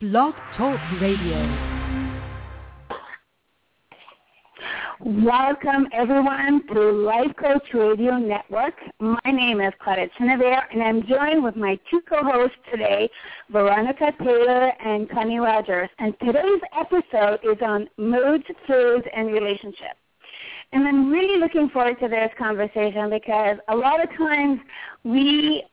Blog Talk Radio. Welcome, everyone, to Life Coach Radio Network. My name is Claudette Chenevert, and I'm joined with my two co-hosts today, Veronica Taylor and Connie Rogers. And today's episode is on moods, foods, and relationships. And I'm really looking forward to this conversation because a lot of times we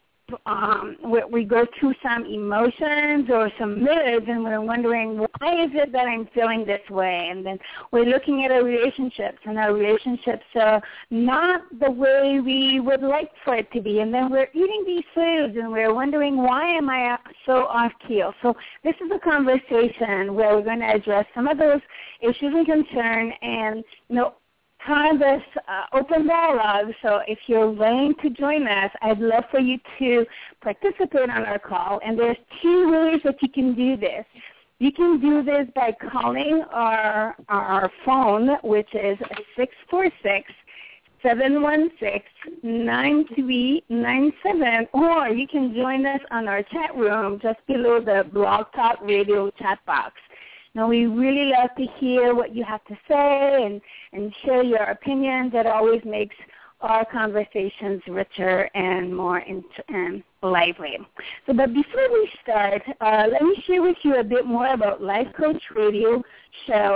go through some emotions or some moods, and we're wondering, why is it that I'm feeling this way? And then we're looking at our relationships, and our relationships are not the way we would like for it to be. And then we're eating these foods, and we're wondering, why am I so off keel? So this is a conversation where we're going to address some of those issues and concern, and have this open dialogue. So if you're willing to join us, I'd love for you to participate on our call. And there's two ways that you can do this. You can do this by calling our phone, which is 646-716-9397, or you can join us on our chat room just below the Blog Talk Radio chat box. Now, we really love to hear what you have to say and share your opinions. That always makes our conversations richer and more lively. But before we start, let me share with you a bit more about Life Coach Radio Show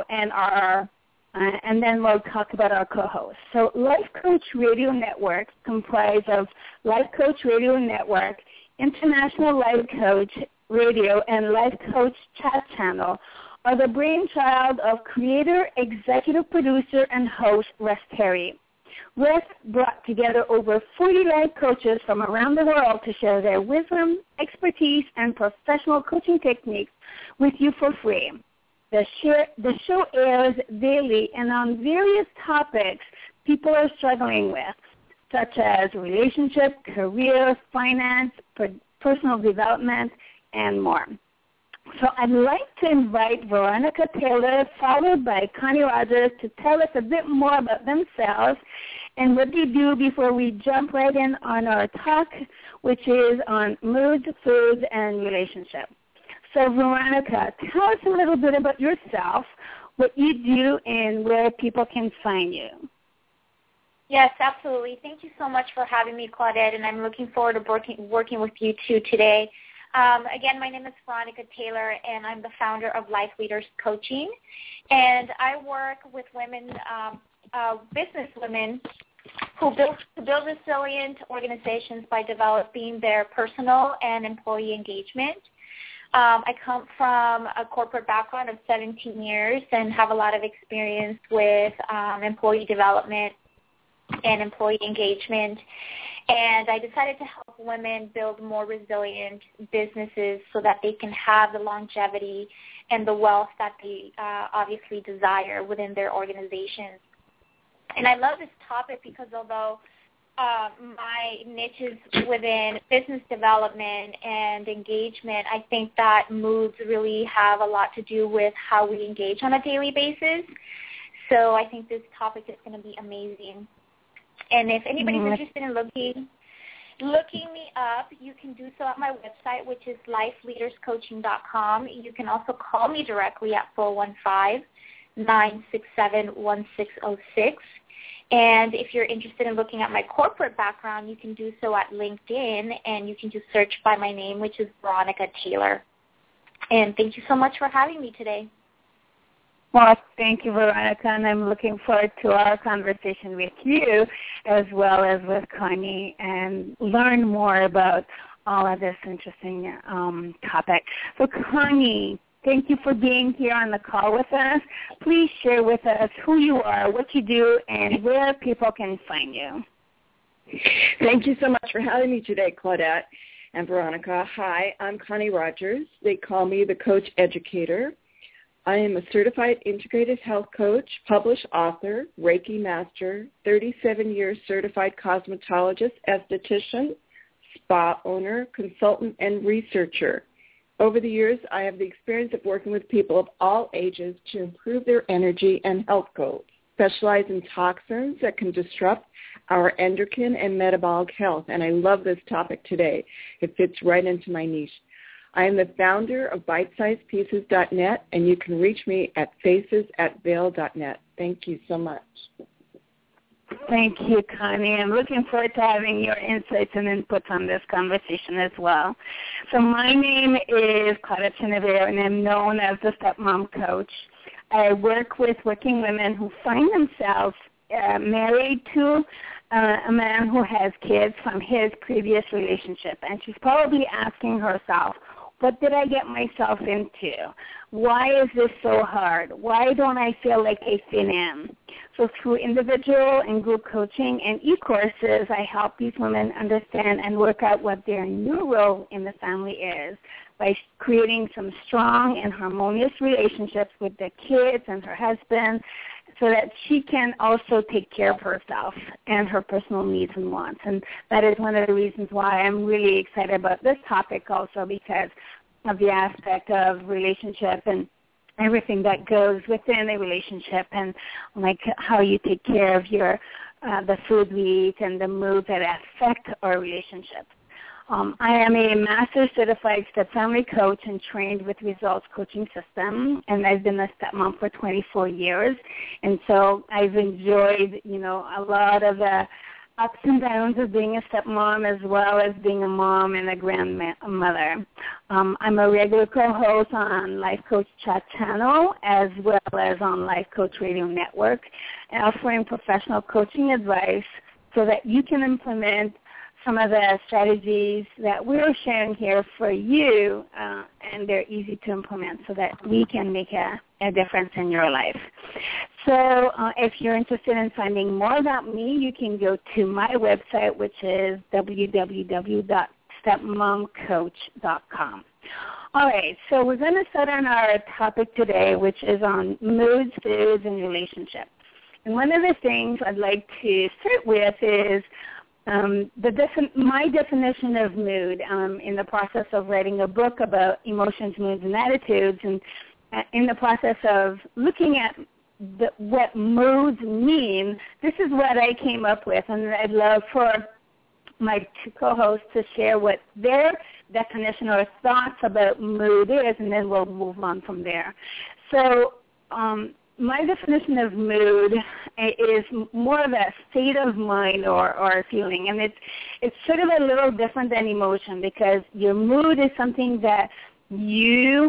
and then we'll talk about our co-hosts. So Life Coach Radio Network comprised of Life Coach Radio Network, International Life Coach Radio, and Life Coach Chat Channel, are the brainchild of creator, executive producer, and host Russ Terry. Russ brought together over 40 life coaches from around the world to share their wisdom, expertise, and professional coaching techniques with you for free. The show airs daily and on various topics people are struggling with, such as relationship, career, finance, personal development, and more. So I'd like to invite Veronica Taylor, followed by Connie Rogers, to tell us a bit more about themselves and what they do before we jump right in on our talk, which is on moods, foods, and relationships. So Veronica, tell us a little bit about yourself, what you do, and where people can find you. Yes, absolutely. Thank you so much for having me, Claudette, and I'm looking forward to working with you too today. Again, my name is Veronica Taylor, and I'm the founder of Life Leaders Coaching. And I work with women, business women, who build resilient organizations by developing their personal and employee engagement. I come from a corporate background of 17 years and have a lot of experience with employee development and employee engagement. And I decided to help women build more resilient businesses so that they can have the longevity and the wealth that they obviously desire within their organizations. And I love this topic because although my niche is within business development and engagement, I think that moods really have a lot to do with how we engage on a daily basis. So I think this topic is going to be amazing. And if anybody's interested in looking me up, you can do so at my website, which is lifeleaderscoaching.com. You can also call me directly at 415-967-1606. And if you're interested in looking at my corporate background, you can do so at LinkedIn, and you can just search by my name, which is Veronica Taylor. And thank you so much for having me today. Well, thank you, Veronica, and I'm looking forward to our conversation with you as well as with Connie and learn more about all of this interesting topic. So, Connie, thank you for being here on the call with us. Please share with us who you are, what you do, and where people can find you. Thank you so much for having me today, Claudette and Veronica. Hi, I'm Connie Rogers. They call me the Coach Educator. I am a certified integrated health coach, published author, Reiki master, 37-year certified cosmetologist, esthetician, spa owner, consultant, and researcher. Over the years, I have the experience of working with people of all ages to improve their energy and health goals. Specialize in toxins that can disrupt our endocrine and metabolic health, and I love this topic today. It fits right into my niche. I am the founder of BitesizePieces.net, and you can reach me at faces@vail.net. Thank you so much. Thank you, Connie. I'm looking forward to having your insights and inputs on this conversation as well. So my name is Claudette Chenevert, and I'm known as the Stepmom Coach. I work with working women who find themselves married to a man who has kids from his previous relationship, and she's probably asking herself, what did I get myself into? Why is this so hard? Why don't I feel like I fit in? So through individual and group coaching and e-courses, I help these women understand and work out what their new role in the family is by creating some strong and harmonious relationships with the kids and her husband so that she can also take care of herself and her personal needs and wants. And that is one of the reasons why I'm really excited about this topic also, because of the aspect of relationship and everything that goes within a relationship, and like how you take care of your the food we eat and the moods that affect our relationship. I am a master certified step family coach and trained with Results Coaching System, and I've been a stepmom for 24 years. And so I've enjoyed, a lot of the ups and downs of being a stepmom as well as being a mom and a grandmother. I'm a regular co-host on Life Coach Chat Channel as well as on Life Coach Radio Network, offering professional coaching advice so that you can implement some of the strategies that we're sharing here for you, and they're easy to implement so that we can make a difference in your life. So if you're interested in finding more about me, you can go to my website, which is www.stepmomcoach.com. All right, so we're going to start on our topic today, which is on moods, foods, and relationships. And one of the things I'd like to start with is my definition of mood in the process of writing a book about emotions, moods, and attitudes, and in the process of looking at what moods mean, this is what I came up with, and I'd love for my two co-hosts to share what their definition or thoughts about mood is, and then we'll move on from there. So my definition of mood is more of a state of mind or a feeling, and it's sort of a little different than emotion, because your mood is something that you're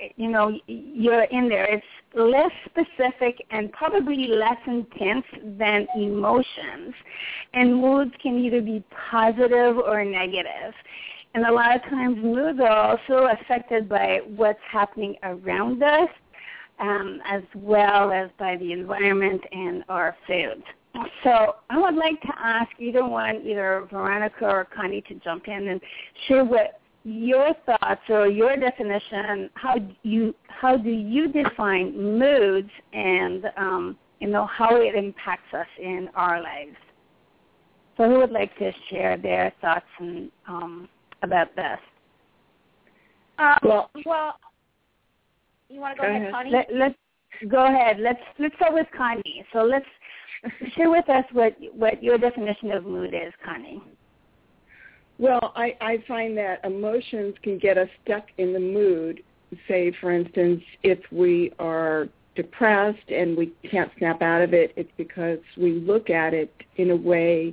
in there. It's less specific and probably less intense than emotions, and moods can either be positive or negative. And a lot of times moods are also affected by what's happening around us, as well as by the environment and our food. So I would like to ask either Veronica or Connie to jump in and share what your thoughts or your definition, how do you define moods and, how it impacts us in our lives. So who would like to share their thoughts and, about this? You want to go ahead, Connie? Let's go ahead. Let's start with Connie. So let's share with us what your definition of mood is, Connie. Well, I find that emotions can get us stuck in the mood. Say, for instance, if we are depressed and we can't snap out of it, it's because we look at it in a way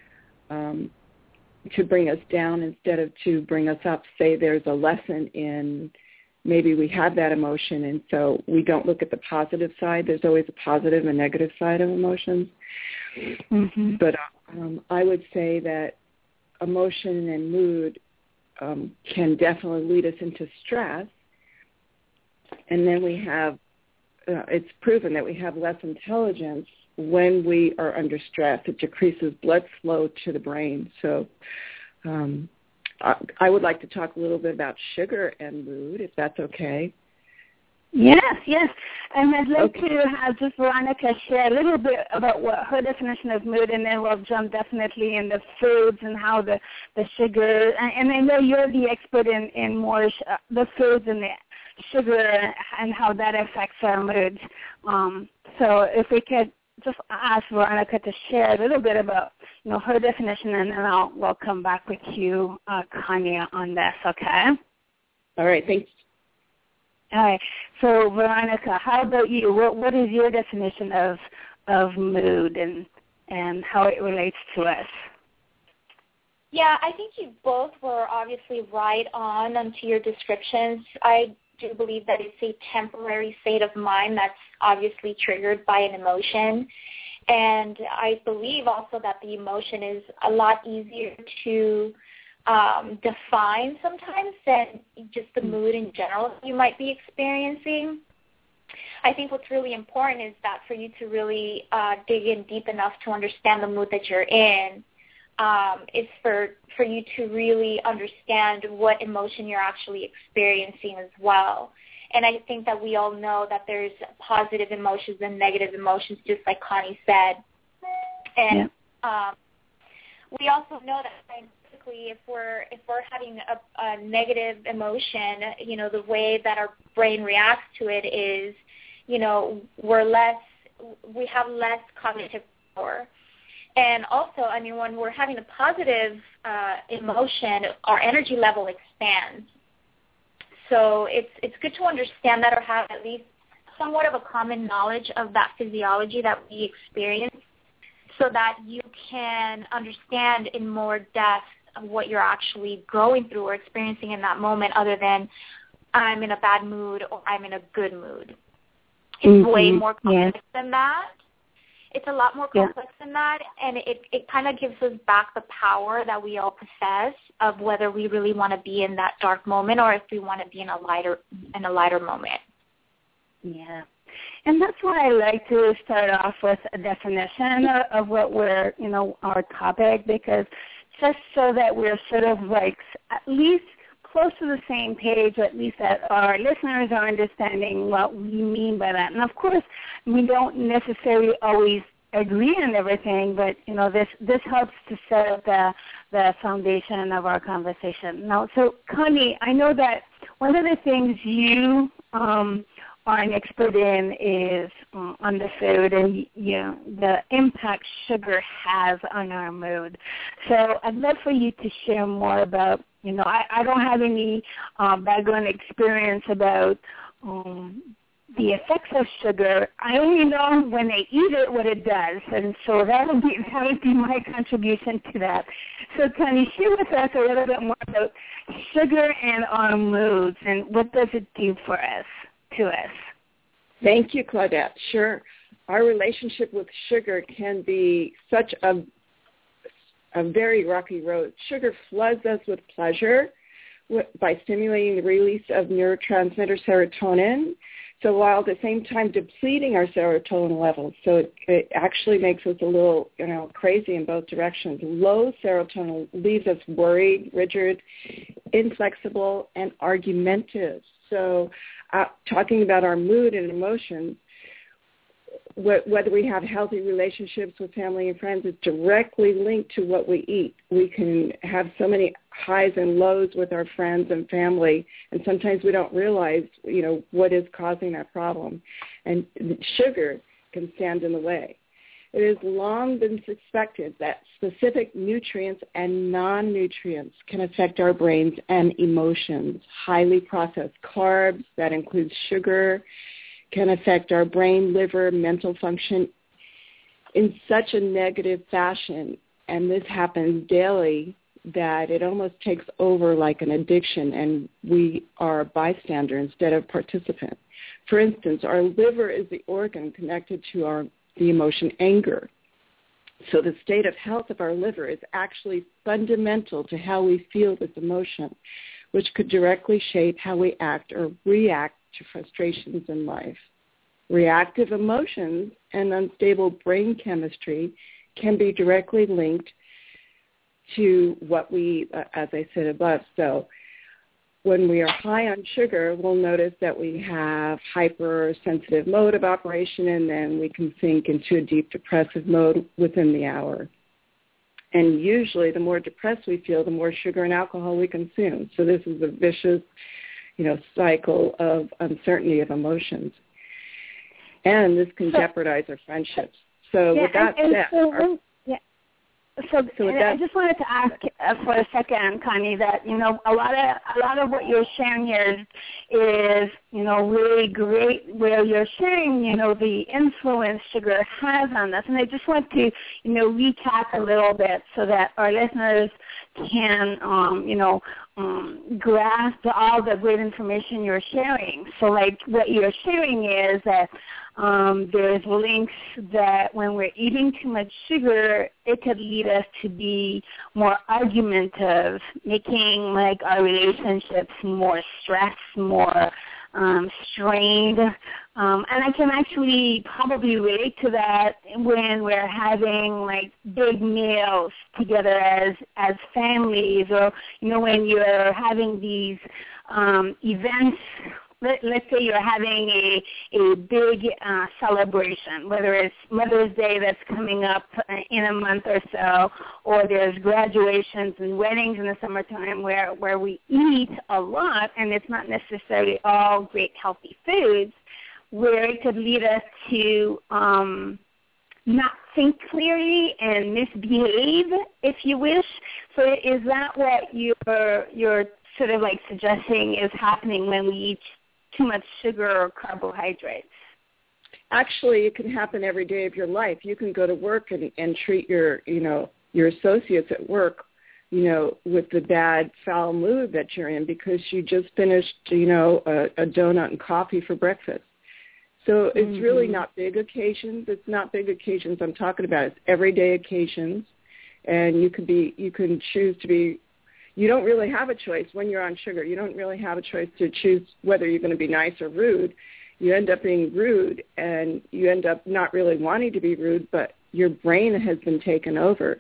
to bring us down instead of to bring us up. Say there's a lesson in maybe we have that emotion, and so we don't look at the positive side. There's always a positive and negative side of emotions. Mm-hmm. But I would say that emotion and mood can definitely lead us into stress. And then we have, it's proven that we have less intelligence when we are under stress. It decreases blood flow to the brain. So I would like to talk a little bit about sugar and mood, if that's okay. Yes. And I'd like to have just Veronica share a little bit about what her definition of mood, and then we'll jump definitely in the foods and how the sugar, and I know you're the expert in more the foods and the sugar and how that affects our moods. So if we could just ask Veronica to share a little bit about her definition, and then we'll come back with you, Connie, on this, okay? All right, thanks. All right. So, Veronica, how about you? What is your definition of mood and how it relates to us? Yeah, I think you both were obviously right on to your descriptions. I do believe that it's a temporary state of mind that's obviously triggered by an emotion. And I believe also that the emotion is a lot easier to define sometimes than just the mood in general you might be experiencing. I think what's really important is that for you to really dig in deep enough to understand the mood that you're in, is for you to really understand what emotion you're actually experiencing as well. And I think that we all know that there's positive emotions and negative emotions, just like Connie said. And we also know that scientifically, if we're having a negative emotion, the way that our brain reacts to it is, we have less cognitive power. And also, when we're having a positive emotion, our energy level expands. So it's good to understand that or have at least somewhat of a common knowledge of that physiology that we experience so that you can understand in more depth what you're actually going through or experiencing in that moment other than I'm in a bad mood or I'm in a good mood. It's way more complex than that. It's a lot more complex than that, and it kind of gives us back the power that we all possess of whether we really want to be in that dark moment or if we want to be in a lighter moment. Yeah. And that's why I like to start off with a definition of what we're, our topic, because just so that we're sort of like at least close to the same page, or at least that our listeners are understanding what we mean by that. And of course, we don't necessarily always agree on everything, but this helps to set up the foundation of our conversation. Now, so Connie, I know that one of the things you are an expert in is on the food and the impact sugar has on our mood. So I'd love for you to share more about. I don't have any background experience about the effects of sugar. I only know when they eat it what it does, and so that would be my contribution to that. So can you share with us a little bit more about sugar and our moods, and what does it do for us, to us? Thank you, Claudette. Sure. Our relationship with sugar can be such a very rocky road. Sugar floods us with pleasure by stimulating the release of neurotransmitter serotonin, so while at the same time depleting our serotonin levels. So it actually makes us a little, crazy in both directions. Low serotonin leaves us worried, rigid, inflexible, and argumentative. So talking about our mood and emotions, whether we have healthy relationships with family and friends is directly linked to what we eat. We can have so many highs and lows with our friends and family, and sometimes we don't realize, what is causing that problem. And sugar can stand in the way. It has long been suspected that specific nutrients and non-nutrients can affect our brains and emotions. Highly processed carbs, that includes sugar, can affect our brain, liver, mental function in such a negative fashion, and this happens daily, that it almost takes over like an addiction, and we are a bystander instead of participant. For instance, our liver is the organ connected to the emotion anger. So the state of health of our liver is actually fundamental to how we feel this emotion, which could directly shape how we act or react to frustrations in life. Reactive emotions and unstable brain chemistry can be directly linked to what we, as I said above. So when we are high on sugar, we'll notice that we have hypersensitive mode of operation, and then we can sink into a deep depressive mode within the hour. And usually the more depressed we feel, the more sugar and alcohol we consume. So this is a vicious, cycle of uncertainty of emotions. And this can jeopardize our friendships. So with that said, I just wanted to ask for a second, Connie, that a lot of what you're sharing here is really great. Where you're sharing, the influence sugar has on us, and I just want to recap a little bit so that our listeners can grasp all the great information you're sharing. So, like what you're sharing is that there's links that when we're eating too much sugar, it could lead us to be more argumentative, making like our relationships more stressed, more strained. And I can actually probably relate to that when we're having like big meals together as families, or when you're having these events. Let's say you're having a big celebration, whether it's Mother's Day that's coming up in a month or so, or there's graduations and weddings in the summertime where we eat a lot, and it's not necessarily all great healthy foods, where it could lead us to not think clearly and misbehave, if you wish. So is that what you're sort of like suggesting is happening when we eat too much sugar or carbohydrates? Actually, it can happen every day of your life. You can go to work and treat your associates at work, with the bad, foul mood that you're in because you just finished, a donut and coffee for breakfast. So it's really not big occasions. It's not big occasions I'm talking about. It's everyday occasions, and you can choose to be. You don't really have a choice when you're on sugar. You don't really have a choice to choose whether you're going to be nice or rude. You end up being rude, and you end up not really wanting to be rude, but your brain has been taken over.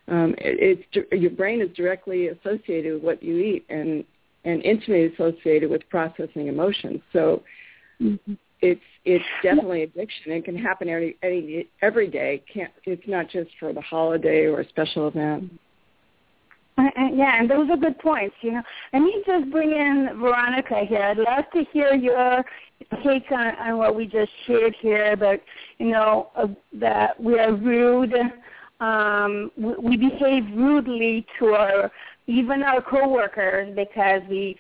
Your brain is directly associated with what you eat and intimately associated with processing emotions. So it's definitely addiction. It can happen every day. It's not just for the holiday or a special event. Yeah, and those are good points, Let me just bring in Veronica here. I'd love to hear your take on what we just shared here about, that we are rude. We behave rudely to even our coworkers because we've,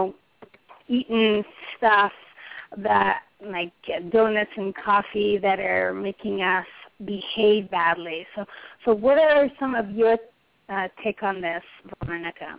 eaten stuff that, like donuts and coffee, that are making us behave badly. So what are some of your take on this, Veronica?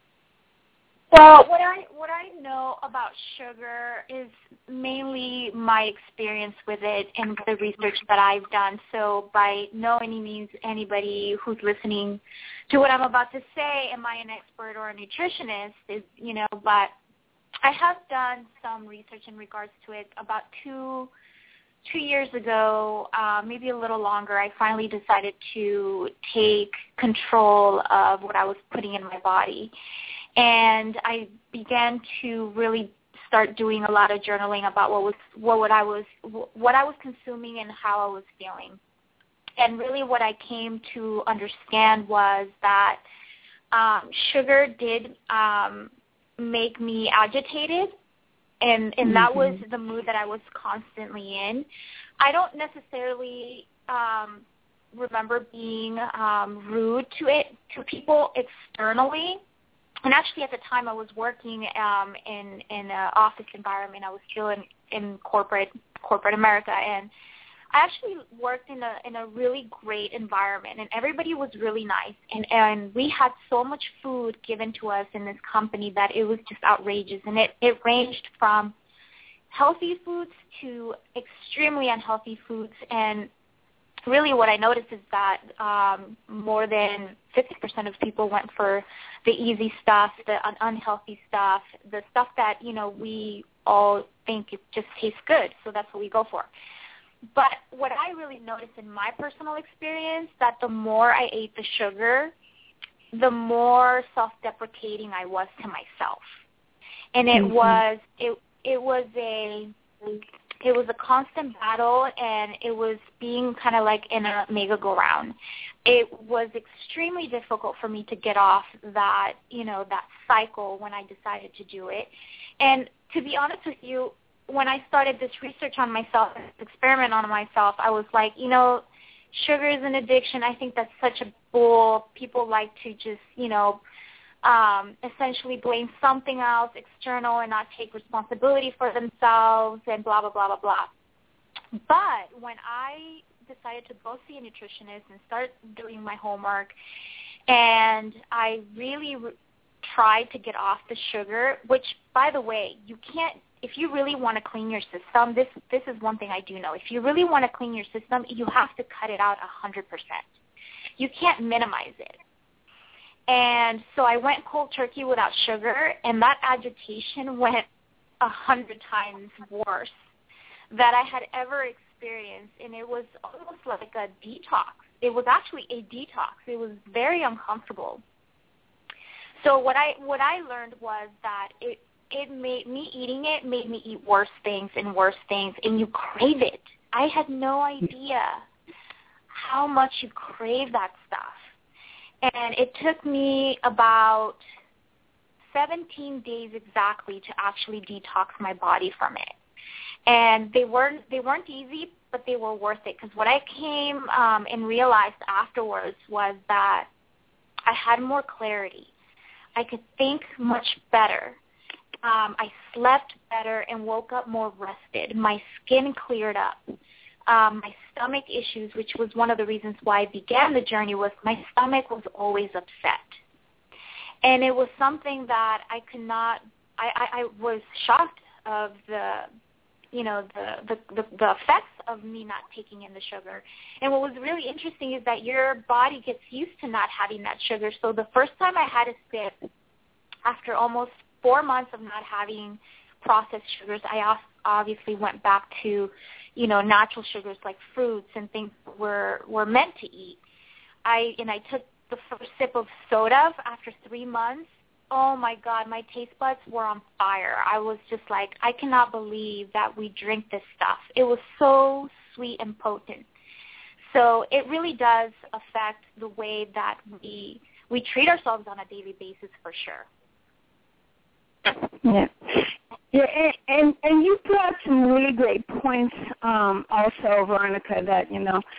Well, what I know about sugar is mainly my experience with it and the research that I've done. So by no any means anybody who's listening to what I'm about to say, am I an expert or a nutritionist, but I have done some research in regards to it. About two years ago, maybe a little longer, I finally decided to take control of what I was putting in my body. And I began to really start doing a lot of journaling about what I was consuming and how I was feeling. And really what I came to understand was that sugar did make me agitated. And that was the mood that I was constantly in. I don't necessarily remember being rude to people externally. And actually, at the time, I was working in an office environment. I was still in corporate America, and I actually worked in a really great environment, and everybody was really nice. And we had so much food given to us in this company that it was just outrageous. And it ranged from healthy foods to extremely unhealthy foods. And really what I noticed is that more than 50% of people went for the easy stuff, the unhealthy stuff, the stuff that, we all think it just tastes good, so that's what we go for. But what I really noticed in my personal experience, that the more I ate the sugar, the more self-deprecating I was to myself. And it was a constant battle, and it was being kind of like in a merry-go-round. It was extremely difficult for me to get off that, that cycle when I decided to do it. And to be honest with you, when I started this research on myself, this experiment on myself, I was like, sugar is an addiction. I think that's such a bull. People like to just, essentially blame something else external and not take responsibility for themselves and blah, blah, blah, blah, blah. But when I decided to go see a nutritionist and start doing my homework, and I really tried to get off the sugar, which, by the way, you can't, if you really want to clean your system, this is one thing I do know. If you really want to clean your system, you have to cut it out 100%. You can't minimize it. And so I went cold turkey without sugar, and that agitation went 100 times worse that I had ever experienced, and it was almost like a detox. It was actually a detox. It was very uncomfortable. So what I learned was that it made me eating it made me eat worse things, and you crave it. I had no idea how much you crave that stuff. And it took me about 17 days exactly to actually detox my body from it. And they weren't easy, but they were worth it, because what I came and realized afterwards was that I had more clarity. I could think much better. I slept better and woke up more rested. My skin cleared up. My stomach issues, which was one of the reasons why I began the journey, was my stomach was always upset. And it was something that I could not, I was shocked of the effects of me not taking in the sugar. And what was really interesting is that your body gets used to not having that sugar. So the first time I had a sip, after almost 4 months of not having processed sugars, I obviously went back to, natural sugars like fruits and things that were meant to eat. I took the first sip of soda after 3 months. Oh, my God, my taste buds were on fire. I was just like, I cannot believe that we drink this stuff. It was so sweet and potent. So it really does affect the way that we treat ourselves on a daily basis, for sure. Yeah, and you brought some really great points also, Veronica, that,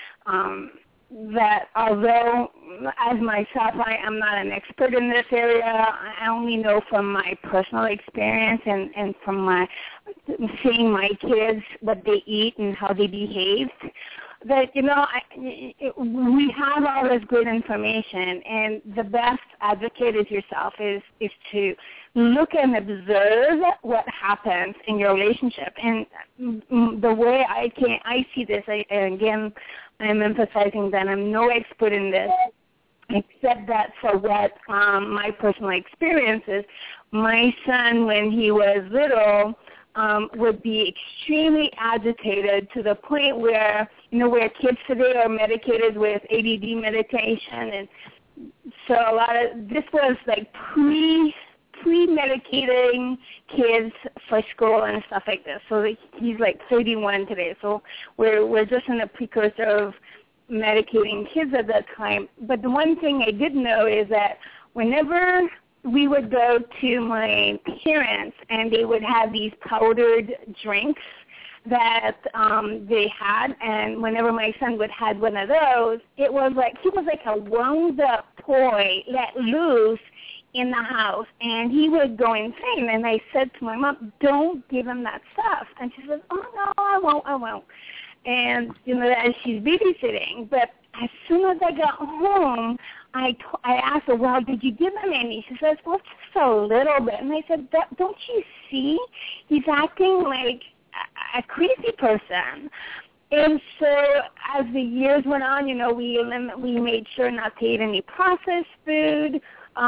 that although as myself I am not an expert in this area, I only know from my personal experience and from seeing my kids what they eat and how they behave, that, we have all this good information, and the best advocate is yourself, is to look and observe what happens in your relationship. And the way I see this, and again, I'm emphasizing that I'm no expert in this, except that for what my personal experience is. My son, when he was little, would be extremely agitated to the point where, where kids today are medicated with ADD medication. And so this was like pre-medicating kids for school and stuff like this. So he's like 31 today. So we're just in the precursor of medicating kids at that time. But the one thing I did know is that whenever we would go to my parents and they would have these powdered drinks that they had, and whenever my son would have one of those, it was like he was like a wound-up toy let loose in the house, and he would go insane. And I said to my mom, don't give him that stuff. And she said, oh, no, I won't. And, as she's babysitting. But as soon as I got home, I asked her, well, did you give him any? She says, well, just a little bit. And I said, don't you see? He's acting like a crazy person. And so as the years went on, we made sure not to eat any processed food,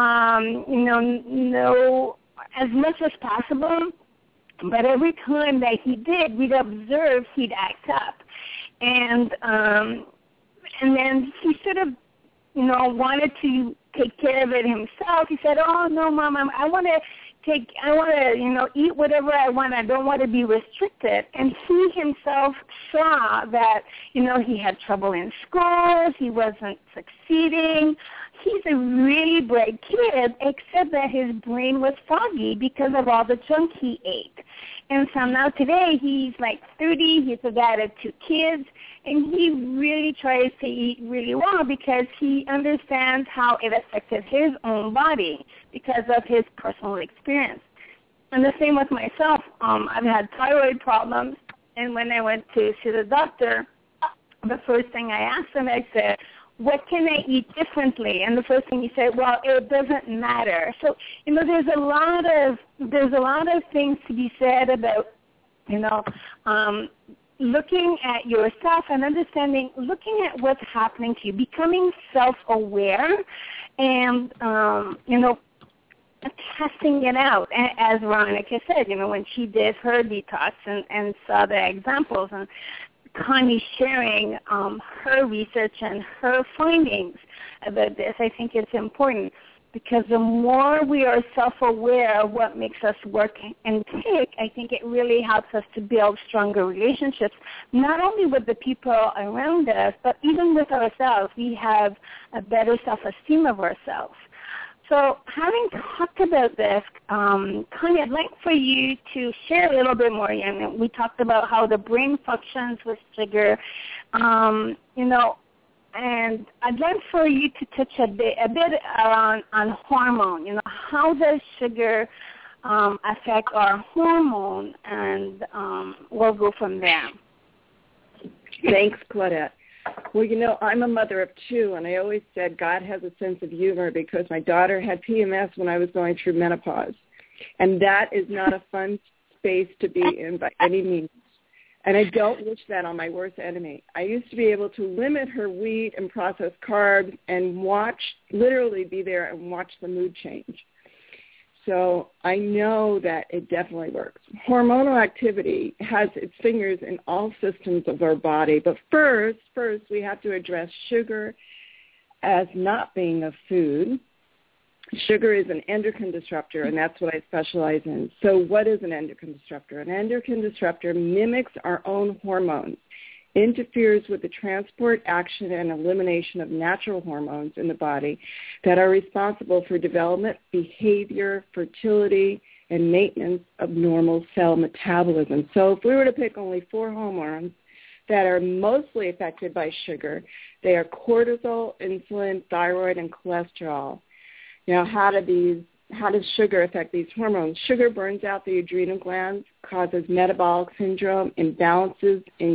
no, as much as possible. But every time that he did, we'd observe he'd act up. And then he sort of, wanted to take care of it himself. He said, oh, no, Mom, I want to eat whatever I want. I don't want to be restricted. And he himself saw that, he had trouble in school. He wasn't succeeding. he's a really bright kid, except that his brain was foggy because of all the junk he ate. And so now today he's like 30, he's a dad of 2 kids, and he really tries to eat really well because he understands how it affected his own body because of his personal experience. And the same with myself. I've had thyroid problems, and when I went to see the doctor, the first thing I asked him, I said, what can I eat differently? And the first thing he said, well, it doesn't matter. So, there's a lot of things to be said about, looking at yourself and looking at what's happening to you, becoming self-aware and, testing it out. As Veronica said, when she did her detox and saw the examples, and Connie sharing her research and her findings about this, I think it's important because the more we are self-aware of what makes us work and tick, I think it really helps us to build stronger relationships, not only with the people around us, but even with ourselves. We have a better self-esteem of ourselves. So having talked about this, Connie, I'd like for you to share a little bit more. We talked about how the brain functions with sugar, and I'd like for you to touch a bit on hormone. How does sugar affect our hormone, and we'll go from there. Thanks, Claudette. Well, I'm a mother of 2, and I always said God has a sense of humor because my daughter had PMS when I was going through menopause, and that is not a fun space to be in by any means, and I don't wish that on my worst enemy. I used to be able to limit her wheat and processed carbs and literally be there and watch the mood change. So I know that it definitely works. Hormonal activity has its fingers in all systems of our body. But first we have to address sugar as not being a food. Sugar is an endocrine disruptor, and that's what I specialize in. So what is an endocrine disruptor? An endocrine disruptor mimics our own hormones, interferes with the transport, action, and elimination of natural hormones in the body that are responsible for development, behavior, fertility, and maintenance of normal cell metabolism. So if we were to pick only 4 hormones that are mostly affected by sugar, they are cortisol, insulin, thyroid, and cholesterol. How does sugar affect these hormones? Sugar burns out the adrenal glands, causes metabolic syndrome, imbalances in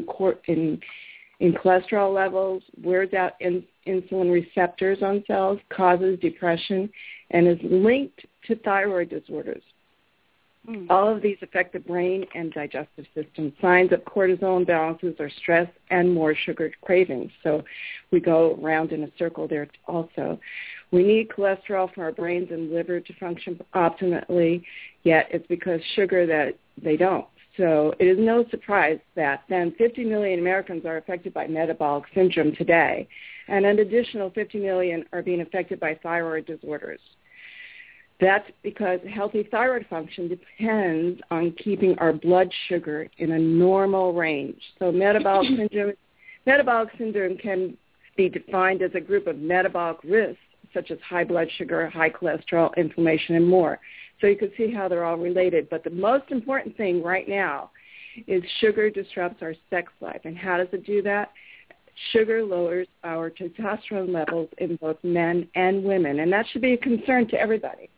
cholesterol levels, wears out insulin receptors on cells, causes depression, and is linked to thyroid disorders. All of these affect the brain and digestive system. Signs of cortisol imbalances are stress and more sugar cravings. So we go around in a circle there also. We need cholesterol for our brains and liver to function optimally, yet it's because sugar that they don't. So it is no surprise that then 50 million Americans are affected by metabolic syndrome today, and an additional 50 million are being affected by thyroid disorders. That's because healthy thyroid function depends on keeping our blood sugar in a normal range. So metabolic syndrome can be defined as a group of metabolic risks, such as high blood sugar, high cholesterol, inflammation, and more. So you can see how they're all related. But the most important thing right now is sugar disrupts our sex life. And how does it do that? Sugar lowers our testosterone levels in both men and women. And that should be a concern to everybody.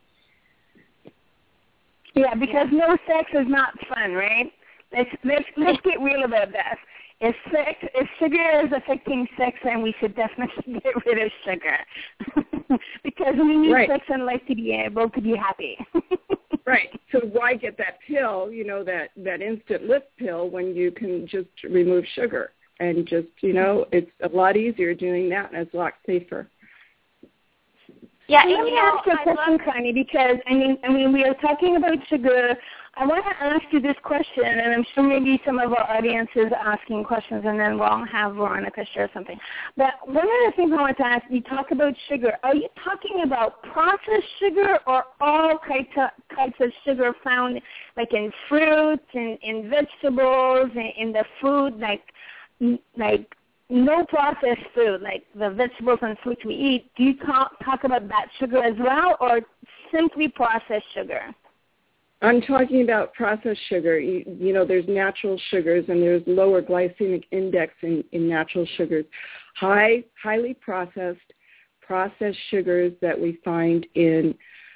Yeah, because no sex is not fun, right? Let's get real about that. If sugar is affecting sex, then we should definitely get rid of sugar because we need sex in life to be able to be happy. Right. So why get that pill, that instant lift pill when you can just remove sugar and just, it's a lot easier doing that and it's a lot safer. Yeah, let me ask you a question, Connie, because, we are talking about sugar. I want to ask you this question, and I'm sure maybe some of our audience is asking questions, and then we'll have Veronica share something. But one of the things I want to ask, you talk about sugar. Are you talking about processed sugar or all types of sugar found, like in fruits, in vegetables, in the food, like no processed food, like the vegetables and fruits we eat, do you talk about that sugar as well, or simply processed sugar? I'm talking about processed sugar. You know, there's natural sugars and there's lower glycemic index in natural sugars. Highly processed sugars that we find in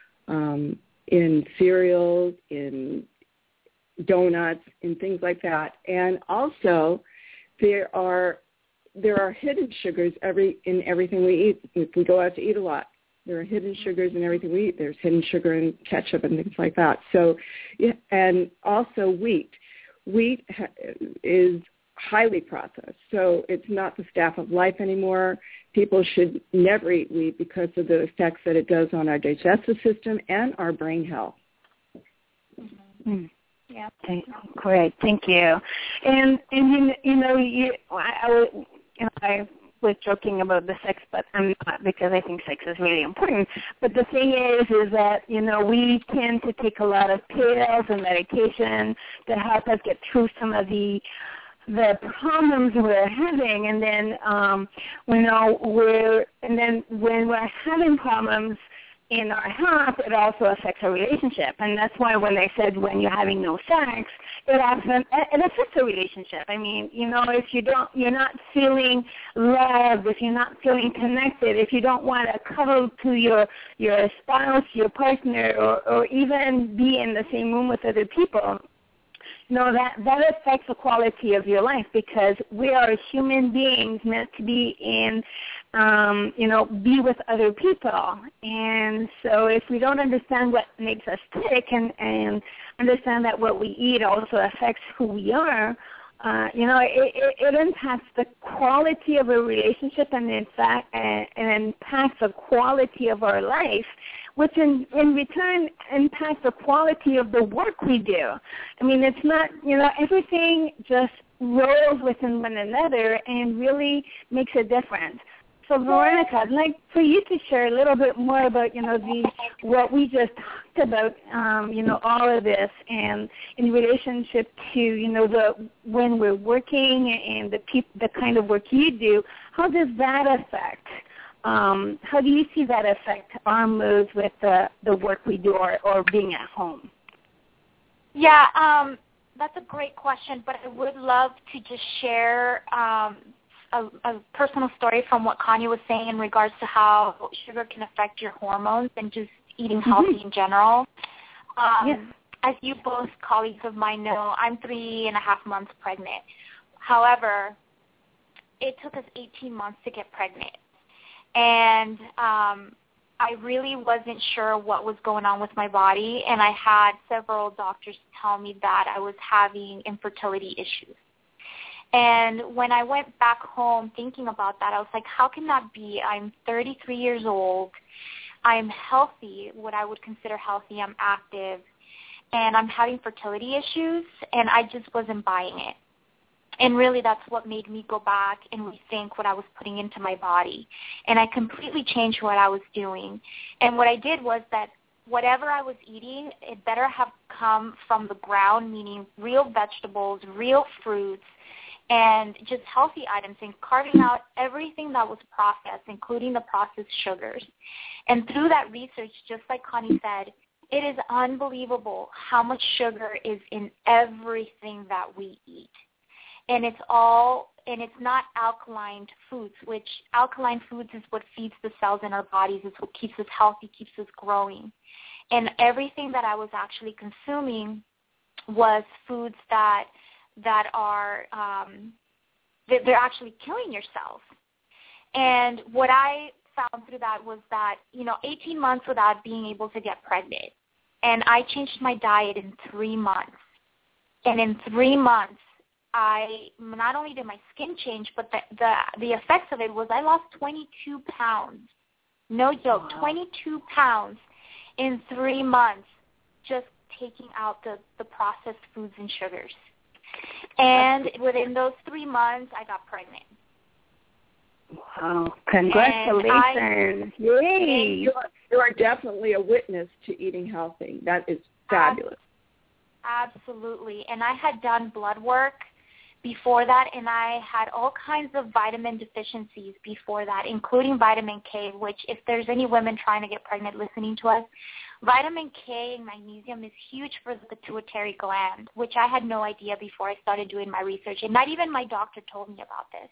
cereals, in donuts, and things like that. And also, there are hidden sugars in everything we eat. If we go out to eat a lot, there are hidden sugars in everything we eat. There's hidden sugar in ketchup and things like that. So, and also wheat. Wheat is highly processed, so it's not the staff of life anymore. People should never eat wheat because of the effects that it does on our digestive system and our brain health. Mm-hmm. Yeah. Okay. Great. Thank you. And I was joking about the sex, but I'm not, because I think sex is really important. But the thing is that, we tend to take a lot of pills and medication to help us get through some of the problems we're having, and then when we're having problems in our health, it also affects our relationship. And that's why when they said when you're having no sex, it affects the relationship. I mean, if you're not feeling loved, if you're not feeling connected, if you don't want to cuddle to your spouse, your partner, or even be in the same room with other people, that affects the quality of your life, because we are human beings meant to be in, be with other people. And so if we don't understand what makes us tick and understand that what we eat also affects who we are, it impacts the quality of a relationship, and in fact, it impacts the quality of our life, which in return impacts the quality of the work we do. I mean, it's not, everything just rolls within one another and really makes a difference. So, Veronica, I'd like for you to share a little bit more about, what we just talked about, all of this, and in relationship to, when we're working and the kind of work you do. How does that affect? How do you see that affect our moods with the work we do or being at home? Yeah, that's a great question, but I would love to just share a personal story from what Connie was saying in regards to how sugar can affect your hormones and just eating healthy in general. Yes. As you both colleagues of mine know, I'm 3.5 months pregnant. However, it took us 18 months to get pregnant. And I really wasn't sure what was going on with my body, and I had several doctors tell me that I was having infertility issues. And when I went back home thinking about that, I was like, how can that be? I'm 33 years old. I'm healthy, what I would consider healthy. I'm active, and I'm having fertility issues, and I just wasn't buying it. And really that's what made me go back and rethink what I was putting into my body. And I completely changed what I was doing. And what I did was that whatever I was eating, it better have come from the ground, meaning real vegetables, real fruits, and just healthy items, and carving out everything that was processed, including the processed sugars. And through that research, just like Connie said, it is unbelievable how much sugar is in everything that we eat. And it's not alkaline foods, which alkaline foods is what feeds the cells in our bodies. It's what keeps us healthy, keeps us growing. And everything that I was actually consuming was foods that are they're actually killing your cells. And what I found through that was that, 18 months without being able to get pregnant. And I changed my diet in 3 months. And in 3 months, I not only did my skin change, but the effects of it was I lost 22 pounds. No joke, 22 pounds in 3 months, just taking out the processed foods and sugars. And within those 3 months, I got pregnant. Wow. Congratulations. Yay. You are definitely a witness to eating healthy. That is fabulous. Absolutely. And I had done blood work before that, and I had all kinds of vitamin deficiencies before that, including vitamin K, which if there's any women trying to get pregnant listening to us, vitamin K and magnesium is huge for the pituitary gland, which I had no idea before I started doing my research, and not even my doctor told me about this.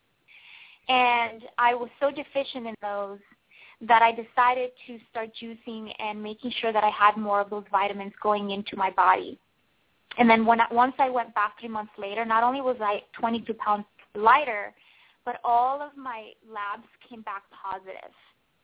And I was so deficient in those that I decided to start juicing and making sure that I had more of those vitamins going into my body. And then once I went back 3 months later, not only was I 22 pounds lighter, but all of my labs came back positive.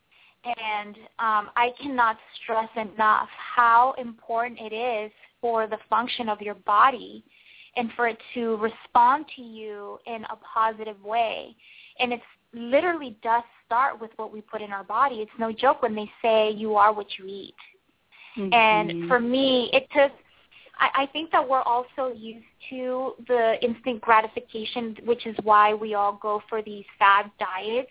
And I cannot stress enough how important it is for the function of your body and for it to respond to you in a positive way. And it literally does start with what we put in our body. It's no joke when they say you are what you eat. Mm-hmm. And for me, it took – I think that we're also used to the instant gratification, which is why we all go for these fad diets.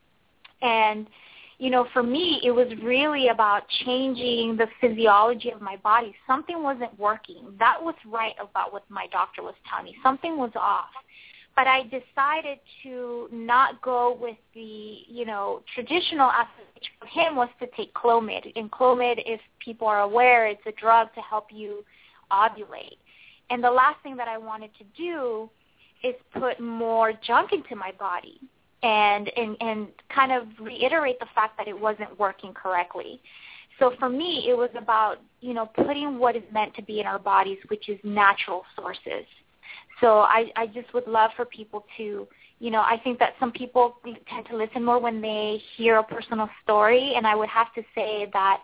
And, you know, for me, it was really about changing the physiology of my body. Something wasn't working. That was right about what my doctor was telling me. Something was off. But I decided to not go with the, you know, traditional aspect, which for him was to take Clomid. And Clomid, if people are aware, it's a drug to help you ovulate. And the last thing that I wanted to do is put more junk into my body and kind of reiterate the fact that it wasn't working correctly. So for me, it was about, you know, putting what is meant to be in our bodies, which is natural sources. So I just would love for people to, you know, I think that some people tend to listen more when they hear a personal story, and I would have to say that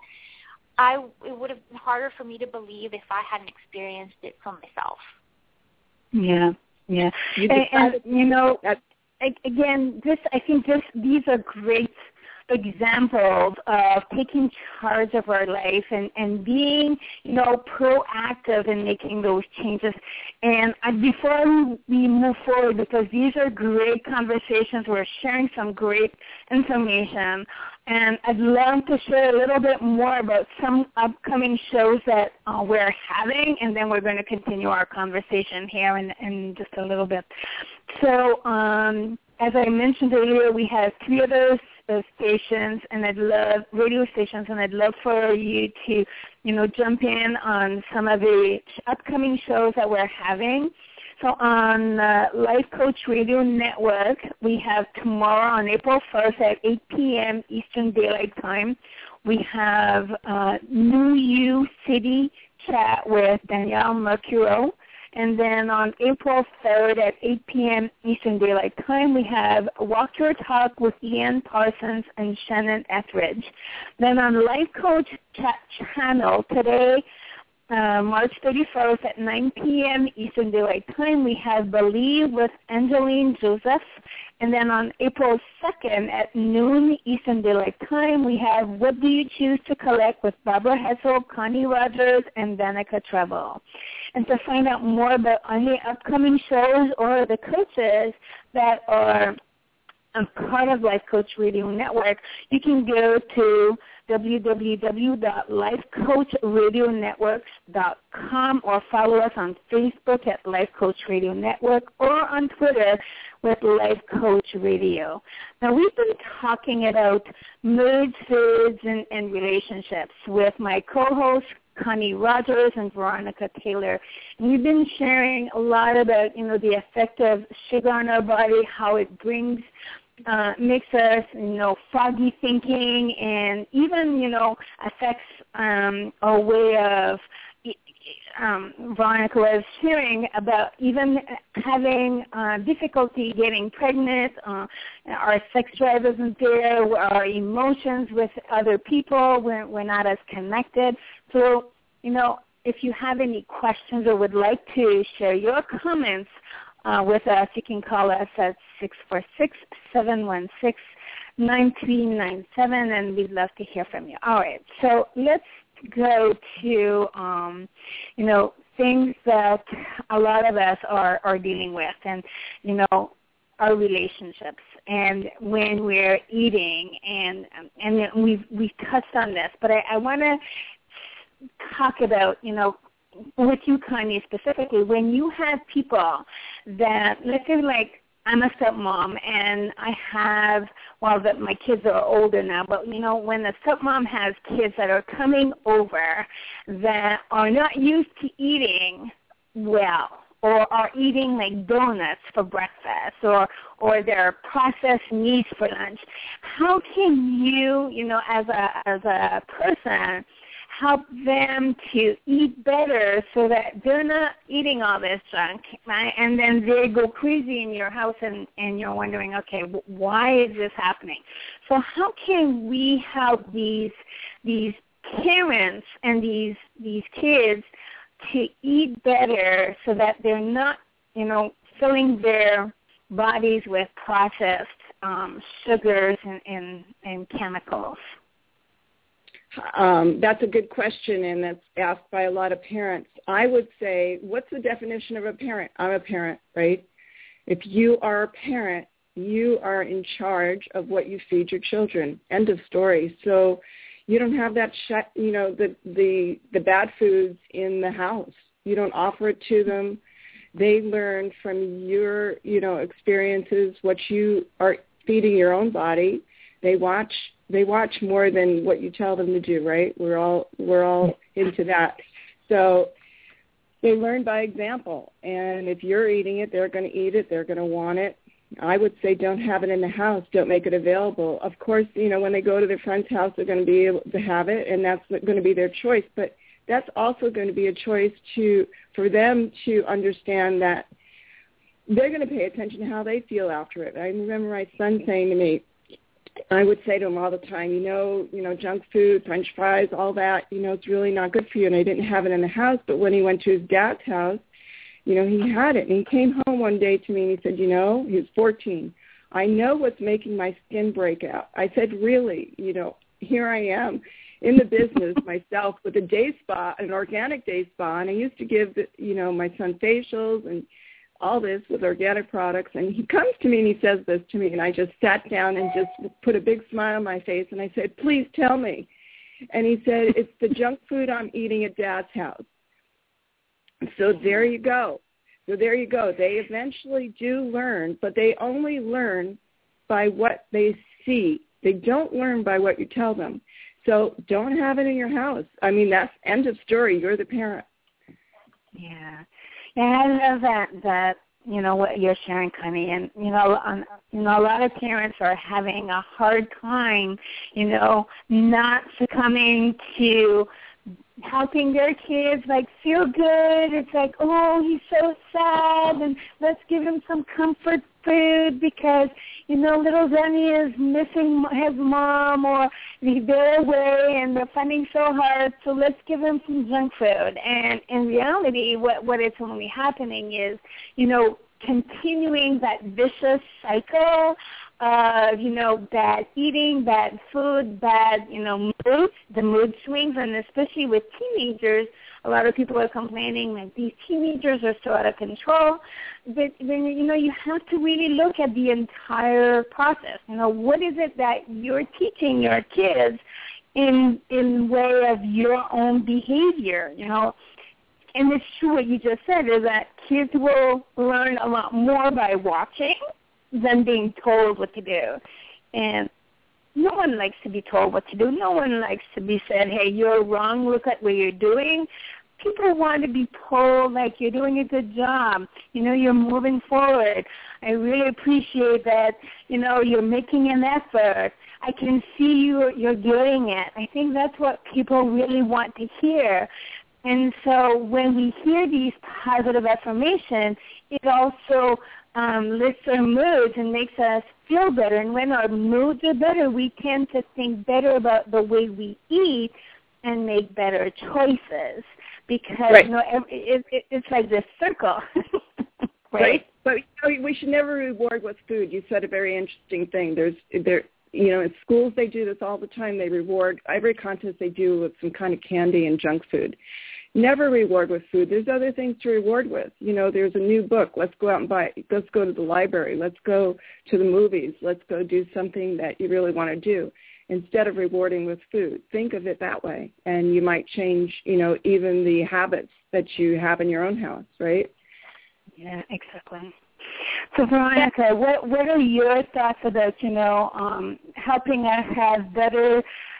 it would have been harder for me to believe if I hadn't experienced it for myself. Yeah. And you know, again, I think these are great examples of taking charge of our life and being, you know, proactive in making those changes. And before we move forward, because these are great conversations, we're sharing some great information, and I'd love to share a little bit more about some upcoming shows that we're having, and then we're going to continue our conversation here in just a little bit. So as I mentioned earlier, we have 3 of those stations, and radio stations, and I'd love for you to, you know, jump in on some of the upcoming shows that we're having. So on Life Coach Radio Network, we have tomorrow on April 1st at 8 p.m. Eastern Daylight Time, we have New You City Chat with Danielle Mercuro. And then on April 3rd at 8 p.m. Eastern Daylight Time, we have Walk Your Talk with Ian Parsons and Shannon Etheridge. Then on Life Coach Chat Channel today, March 31st at 9 p.m. Eastern Daylight Time, we have Believe with Angeline Joseph. And then on April 2nd at noon Eastern Daylight Time, we have What Do You Choose to Collect with Barbara Hessel, Connie Rogers, and Danica Treble. And to find out more about any upcoming shows or the coaches that are a part of Life Coach Radio Network, you can go to www.lifecoachradionetworks.com or follow us on Facebook at Life Coach Radio Network or on Twitter with Life Coach Radio. Now, we've been talking about mood, foods, and relationships with my co-hosts, Connie Rogers and Veronica Taylor. And we've been sharing a lot about, you know, the effect of sugar on our body, how it makes us, you know, foggy thinking, and even, you know, affects our way of, Veronica was sharing about even having difficulty getting pregnant, our sex drive isn't there, our emotions with other people, we're not as connected. So, you know, if you have any questions or would like to share your comments with us, you can call us at 646-716-9397, and we'd love to hear from you. All right, so let's go to, you know, things that a lot of us are dealing with, and, you know, our relationships and when we're eating, and we've touched on this, but I want to talk about, you know, with you, Connie, specifically, when you have people that, let's say, like, I'm a stepmom, and I have, my kids are older now, but, you know, when the stepmom has kids that are coming over that are not used to eating well, or are eating like donuts for breakfast, or their processed meats for lunch, how can you, you know, as a person, help them to eat better so that they're not eating all this junk, right? And then they go crazy in your house, and you're wondering, okay, why is this happening? So how can we help these parents and these kids to eat better so that they're not, you know, filling their bodies with processed sugars and chemicals? That's a good question, and that's asked by a lot of parents. I would say, what's the definition of a parent? I'm a parent, right? If you are a parent, you are in charge of what you feed your children. End of story. So you don't have that, the bad foods in the house. You don't offer it to them. They learn from your, experiences, what you are feeding your own body. They watch more than what you tell them to do, right? We're all into that. So they learn by example. And if you're eating it, they're going to eat it. They're going to want it. I would say don't have it in the house. Don't make it available. Of course, when they go to their friend's house, they're going to be able to have it, and that's going to be their choice. But that's also going to be a choice for them to understand that they're going to pay attention to how they feel after it. I remember my son saying to me, I would say to him all the time, junk food, French fries, all that, it's really not good for you. And I didn't have it in the house, but when he went to his dad's house, he had it. And he came home one day to me and he said, he was 14. I know what's making my skin break out. I said, really? Here I am in the business myself with a day spa, an organic day spa, and I used to give, my son facials and all this with organic products, and he comes to me and he says this to me, and I just sat down and just put a big smile on my face, and I said, please tell me. And he said, it's the junk food I'm eating at Dad's house. So there you go. They eventually do learn, but they only learn by what they see. They don't learn by what you tell them. So don't have it in your house. I mean, that's end of story. You're the parent. Yeah. And I love that what you're sharing, Connie, and a lot of parents are having a hard time, not succumbing to helping their kids feel good. It's like, oh, he's so sad, and let's give him some comfort food because little Zenny is missing his mom, or they're away and they're finding so hard, so let's give him some junk food. And in reality, what is only happening is, continuing that vicious cycle of, bad eating, bad food, bad, moods, the mood swings, and especially with teenagers, a lot of people are complaining that these teenagers are so out of control. But then, you have to really look at the entire process. What is it that you're teaching your kids in way of your own behavior, And it's true what you just said, is that kids will learn a lot more by watching than being told what to do. And no one likes to be told what to do. No one likes to be said, hey, you're wrong, look at what you're doing. People want to be told, you're doing a good job. You're moving forward. I really appreciate that, you're making an effort. I can see you're doing it. I think that's what people really want to hear. And so when we hear these positive affirmations, it also lifts our moods and makes us feel better. And when our moods are better, we tend to think better about the way we eat and make better choices. Because right. It's like this circle, right? But we should never reward with food. You said a very interesting thing. In schools they do this all the time. They reward every contest they do with some kind of candy and junk food. Never reward with food. There's other things to reward with. There's a new book. Let's go out and buy it. Let's go to the library. Let's go to the movies. Let's go do something that you really want to do. instead of rewarding with food. Think of it that way, and you might change, even the habits that you have in your own house, right? Yeah, exactly. So, Veronica, what are your thoughts about, helping us have better,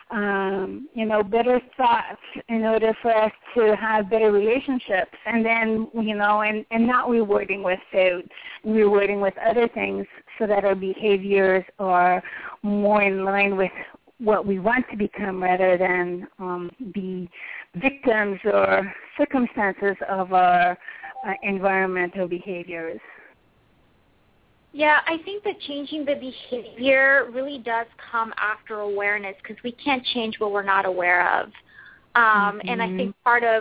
better thoughts in order for us to have better relationships, and then, and not rewarding with food, rewarding with other things so that our behaviors are more in line with what we want to become rather than be victims or circumstances of our environmental behaviors? Yeah, I think that changing the behavior really does come after awareness, because we can't change what we're not aware of. And I think part of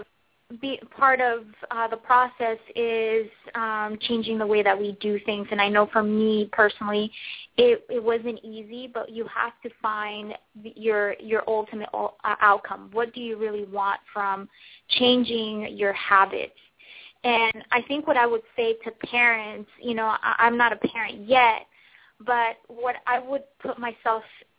the process is changing the way that we do things. And I know for me personally, it wasn't easy, but you have to find your ultimate outcome. What do you really want from changing your habits? And I think what I would say to parents, I'm not a parent yet, but what I would put myself,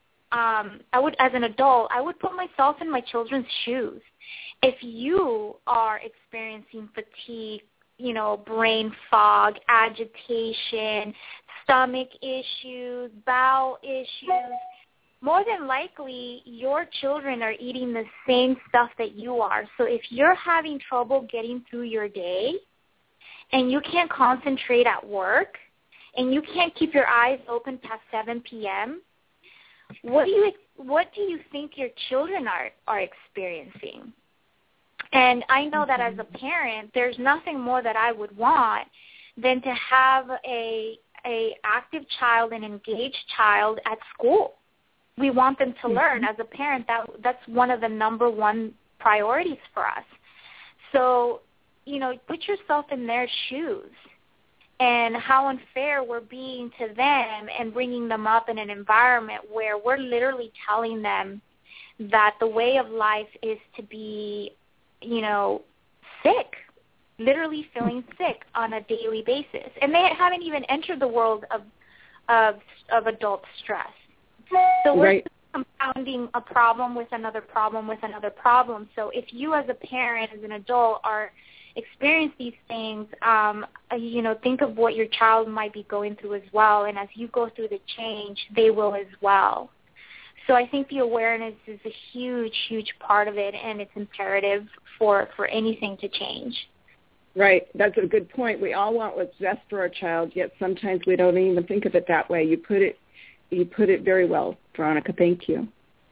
as an adult, I would put myself in my children's shoes. If you are experiencing fatigue, brain fog, agitation, stomach issues, bowel issues, more than likely your children are eating the same stuff that you are. So if you're having trouble getting through your day and you can't concentrate at work and you can't keep your eyes open past 7 p.m., what do you think your children are experiencing? And I know that as a parent, there's nothing more that I would want than to have a active child, an engaged child at school. We want them to learn. As a parent, that's one of the number one priorities for us. So, put yourself in their shoes and how unfair we're being to them and bringing them up in an environment where we're literally telling them that the way of life is to be, sick, literally feeling sick on a daily basis. And they haven't even entered the world of adult stress. So we're compounding a problem with another problem with another problem. So if you as a parent, as an adult, are experiencing these things, think of what your child might be going through as well. And as you go through the change, they will as well. So I think the awareness is a huge, huge part of it, and it's imperative for anything to change. Right. That's a good point. We all want what's best for our child, yet sometimes we don't even think of it that way. You put it very well, Veronica. Thank you.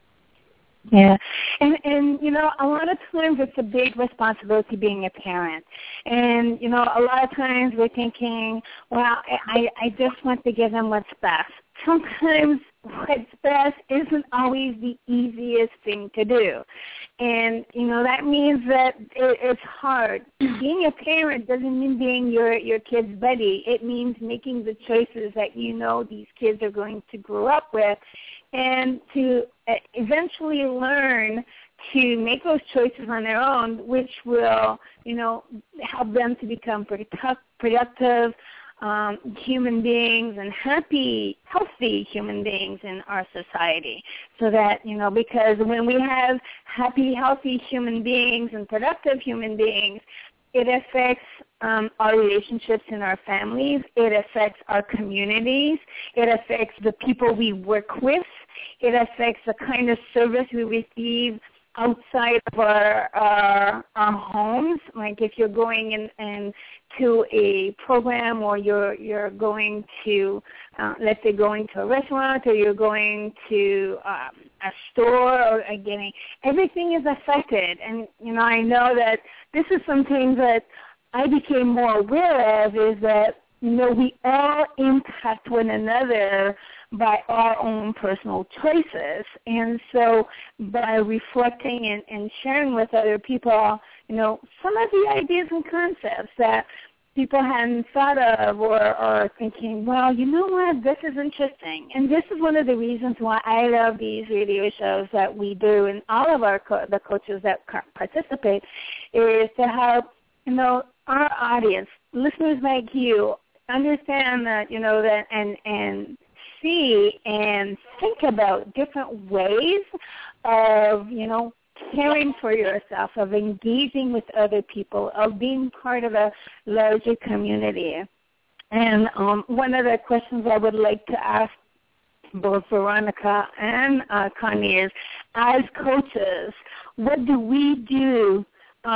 Yeah. And a lot of times it's a big responsibility being a parent. And, a lot of times we're thinking, well, I just want to give them what's best. Sometimes what's best isn't always the easiest thing to do. And, that means that it's hard. Being a parent doesn't mean being your kid's buddy. It means making the choices that these kids are going to grow up with, and to eventually learn to make those choices on their own, which will, help them to become productive human beings and happy, healthy human beings in our society. So that, because when we have happy, healthy human beings and productive human beings, it affects our relationships in our families. It affects our communities. It affects the people we work with. It affects the kind of service we receive outside of our homes. Like if you're going in to a program, or you're going to, let's say, going to a restaurant, or you're going to a store, or again, everything is affected. And I know that this is something that I became more aware of, is that we all impact one another by our own personal choices. And so by reflecting and sharing with other people, some of the ideas and concepts that people hadn't thought of, or thinking, well, you know what, this is interesting. And this is one of the reasons why I love these radio shows that we do, and all of the coaches that participate, is to help, our audience, listeners like you, understand that, that and see and think about different ways of, caring for yourself, of engaging with other people, of being part of a larger community. And one of the questions I would like to ask both Veronica and Connie is, as coaches, what do we do?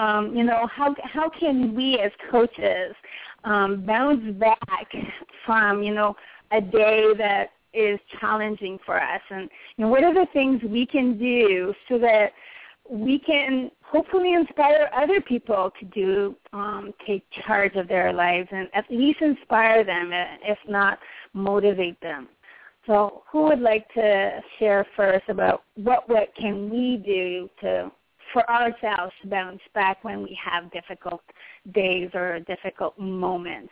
How can we as coaches bounce back from, a day that is challenging for us? And what are the things we can do so that we can hopefully inspire other people to take charge of their lives and at least inspire them, if not motivate them? So who would like to share first about what can we do for ourselves to bounce back when we have difficult days or difficult moments,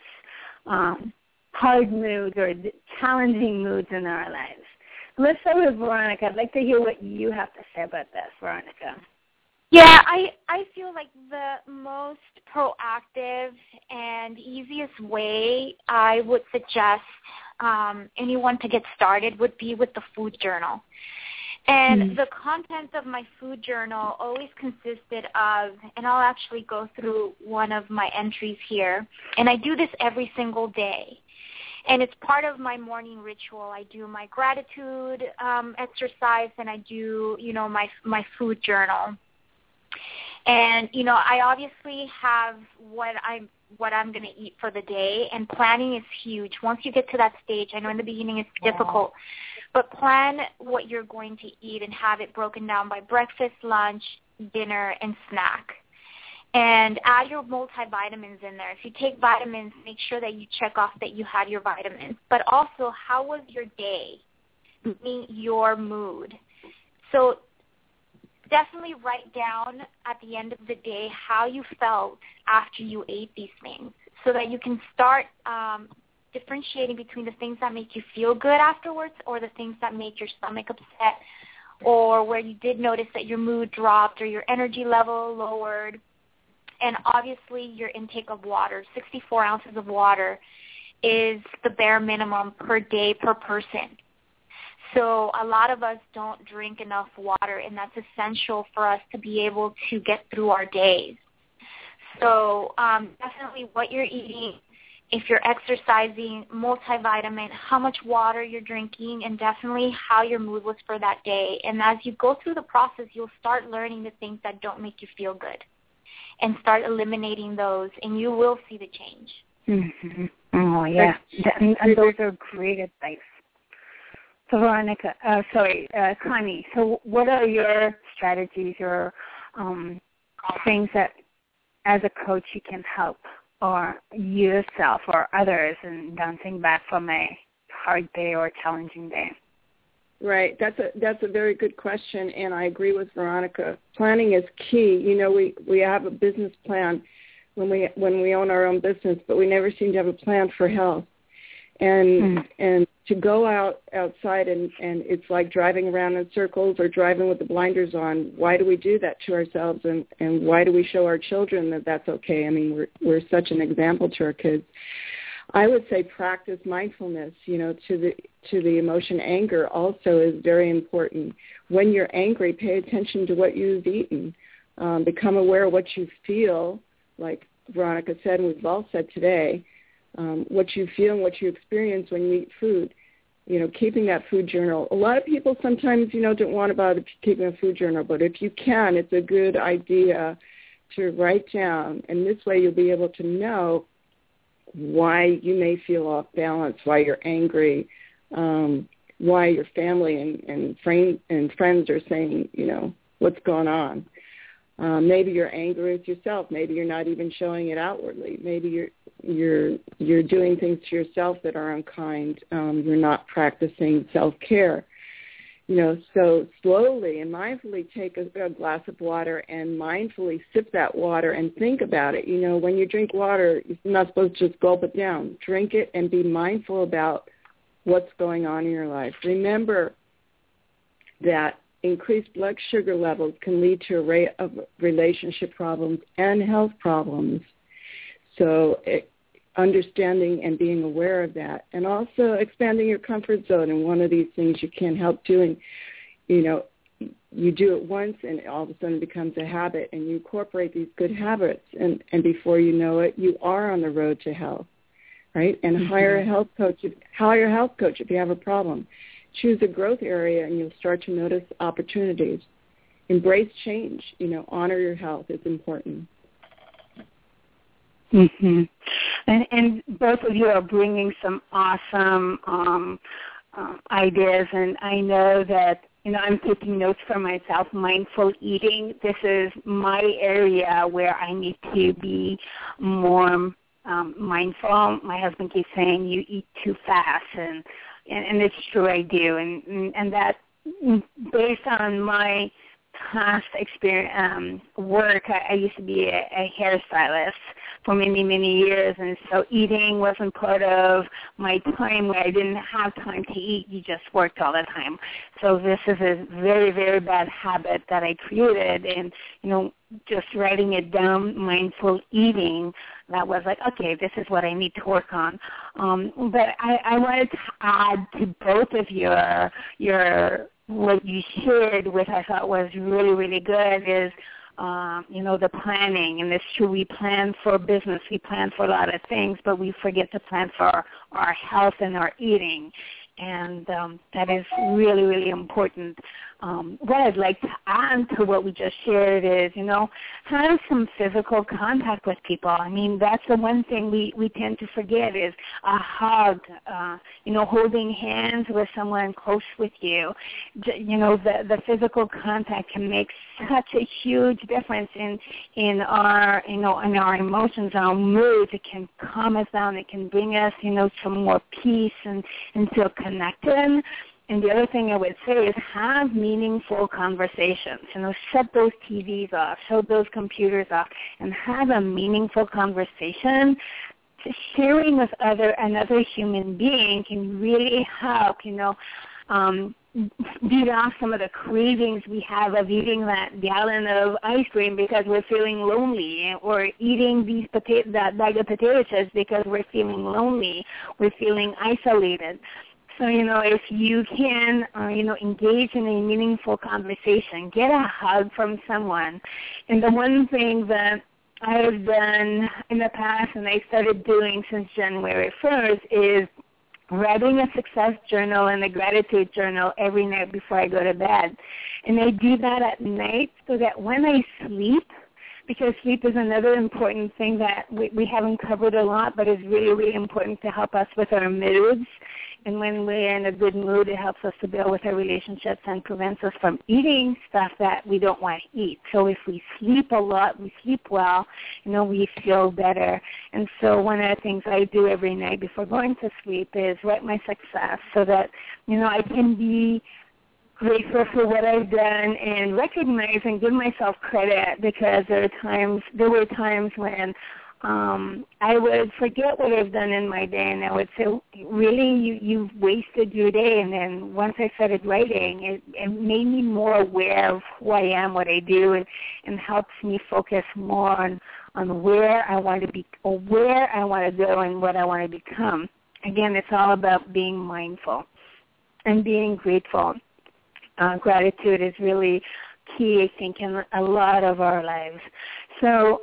hard moods or challenging moods in our lives? Let's start with Veronica. I'd like to hear what you have to say about this, Veronica. Yeah, I feel like the most proactive and easiest way I would suggest anyone to get started would be with the food journal. And the content of my food journal always consisted of, and I'll actually go through one of my entries here, and I do this every single day. And it's part of my morning ritual. I do my gratitude exercise, and I do, my food journal. And, I obviously have what I'm going to eat for the day, and planning is huge. Once you get to that stage, I know in the beginning it's difficult, but plan what you're going to eat and have it broken down by breakfast, lunch, dinner, and snack. And add your multivitamins in there. If you take vitamins, make sure that you check off that you had your vitamins. But also, how was your day? Meaning your mood. So definitely write down at the end of the day how you felt after you ate these things so that you can start differentiating between the things that make you feel good afterwards or the things that make your stomach upset or where you did notice that your mood dropped or your energy level lowered. And obviously your intake of water, 64 ounces of water is the bare minimum per day per person. So a lot of us don't drink enough water, and that's essential for us to be able to get through our days. So definitely what you're eating, if you're exercising, multivitamin, how much water you're drinking, and definitely how your mood was for that day. And as you go through the process, you'll start learning the things that don't make you feel good and start eliminating those, and you will see the change. Mm-hmm. Oh, yeah. And those are great advice. So, Veronica, Connie, so what are your strategies or things that as a coach you can help or yourself or others in bouncing back from a hard day or challenging day? Right. That's a very good question, and I agree with Veronica. Planning is key. We have a business plan when we own our own business, but we never seem to have a plan for health. And to go outside and it's like driving around in circles or driving with the blinders on. Why do we do that to ourselves, and why do we show our children that that's okay? I mean, we're such an example to our kids. I would say practice mindfulness, to the emotion anger also is very important. When you're angry, pay attention to what you've eaten. Become aware of what you feel, like Veronica said and we've all said today, what you feel and what you experience when you eat food. Keeping that food journal. A lot of people sometimes, don't want to bother keeping a food journal, but if you can, it's a good idea to write down, and this way you'll be able to know why you may feel off balance, why you're angry, why your family and friends are saying, what's going on. Maybe you're angry with yourself. Maybe you're not even showing it outwardly. Maybe you're doing things to yourself that are unkind. You're not practicing self-care. So slowly and mindfully take a glass of water and mindfully sip that water and think about it. When you drink water, you're not supposed to just gulp it down. Drink it and be mindful about what's going on in your life. Remember that increased blood sugar levels can lead to a array of relationship problems and health problems. So understanding and being aware of that, and also expanding your comfort zone. And one of these things you can't help doing, you do it once and all of a sudden it becomes a habit, and you incorporate these good habits, and before you know it, you are on the road to health, right? And hire a health coach if you have a problem. Choose a growth area and you'll start to notice opportunities. Embrace change, honor your health. It's important. Mm-hmm. And both of you are bringing some awesome ideas, and I know that, I'm taking notes for myself. Mindful eating, this is my area where I need to be more mindful. My husband keeps saying, you eat too fast, and it's true, I do. And that, based on my past experience, work, I used to be a hairstylist for many, many years, and so eating wasn't part of my time where I didn't have time to eat. You just worked all the time. So this is a very, very bad habit that I created, and, just writing it down, mindful eating, that was like, okay, this is what I need to work on. But I wanted to add to both of your what you shared, which I thought was really, really good, is, the planning. And it's true, we plan for business, we plan for a lot of things, but we forget to plan for our health and our eating. And that is really, really important. What I'd like to add to what we just shared is, have some physical contact with people. I mean, that's the one thing we tend to forget is a hug, holding hands with someone close with you. The physical contact can make such a huge difference in our, in our emotions, our moods. It can calm us down. It can bring us, some more peace and feel connected. And the other thing I would say is have meaningful conversations. Shut those TVs off, shut those computers off, and have a meaningful conversation. Sharing with another human being can really help, beat off some of the cravings we have of eating that gallon of ice cream because we're feeling lonely, or eating that bag of potato chips because we're feeling lonely, we're feeling isolated. So, if you can, engage in a meaningful conversation, get a hug from someone. And the one thing that I have done in the past, and I started doing since January 1st, is writing a success journal and a gratitude journal every night before I go to bed. And I do that at night so that when I sleep, because sleep is another important thing that we haven't covered a lot, but is really, really important to help us with our moods. And when we're in a good mood, it helps us to build with our relationships and prevents us from eating stuff that we don't want to eat. So if we sleep a lot, we sleep well, we feel better. And so one of the things I do every night before going to sleep is write my success so that, I can be grateful for what I've done and recognize and give myself credit, because there were times when I would forget what I've done in my day, and I would say, really, you've wasted your day. And then once I started writing, it made me more aware of who I am, what I do, and helps me focus more on where I want to be, or where I want to go and what I want to become. Again, it's all about being mindful and being grateful. Gratitude is really key, I think, in a lot of our lives. So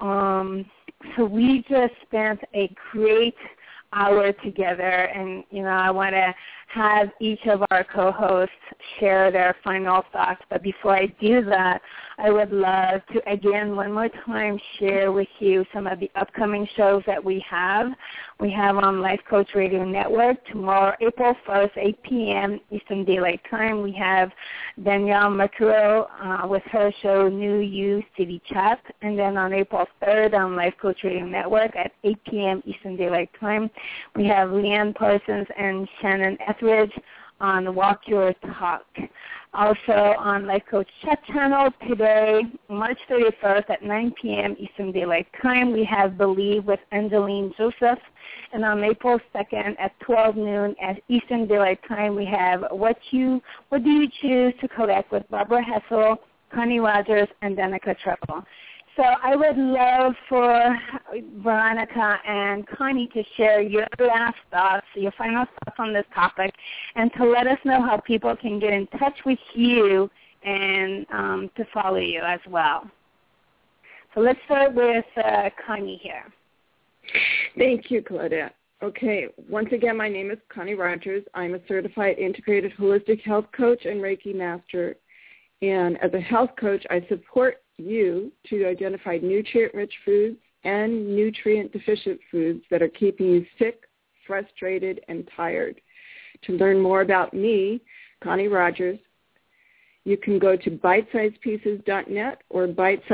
we just spent a great hour together, and, I want to have each of our co-hosts share their final thoughts. But before I do that, I would love to, again, one more time, share with you some of the upcoming shows that we have. We have on Life Coach Radio Network tomorrow, April 1st, 8 p.m. Eastern Daylight Time. We have Danielle Mercuro with her show New You City Chat. And then on April 3rd on Life Coach Radio Network at 8 p.m. Eastern Daylight Time, we have Leanne Parsons and Shannon Etheridge on Walk Your Talk. Also on Life Coach Chat Channel today, March 31st at 9 p.m. Eastern Daylight Time, we have Believe with Angeline Joseph. And on April 2nd at 12 noon at Eastern Daylight Time, we have What Do You Choose to Collect with Barbara Hessel, Connie Rogers, and Danica Treble. So I would love for Veronica and Connie to share your last thoughts, your final thoughts on this topic, and to let us know how people can get in touch with you and to follow you as well. So let's start with Connie here. Thank you, Claudette. Okay, once again, my name is Connie Rogers. I'm a certified integrated holistic health coach and Reiki master. And as a health coach, I support you to identify nutrient-rich foods and nutrient-deficient foods that are keeping you sick, frustrated, and tired. To learn more about me, Connie Rogers, you can go to bitesizedpieces.net or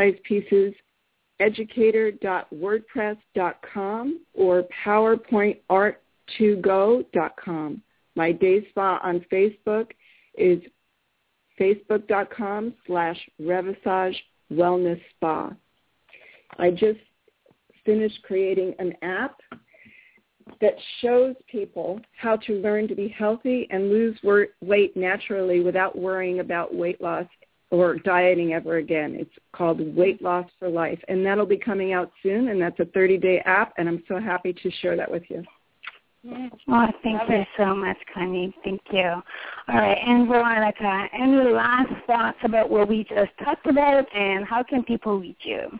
bitesizepieceseducator.wordpress.com or powerpointarttogo.com. My day spa on Facebook is facebook.com/Revisage Wellness Spa. I just finished creating an app that shows people how to learn to be healthy and lose weight naturally without worrying about weight loss or dieting ever again. It's called Weight Loss for Life, and that'll be coming out soon, and that's a 30-day app, and I'm so happy to share that with you. Oh, thank you so much, Connie. Thank you. All right, and Veronica, any last thoughts about what we just talked about, and how can people reach you?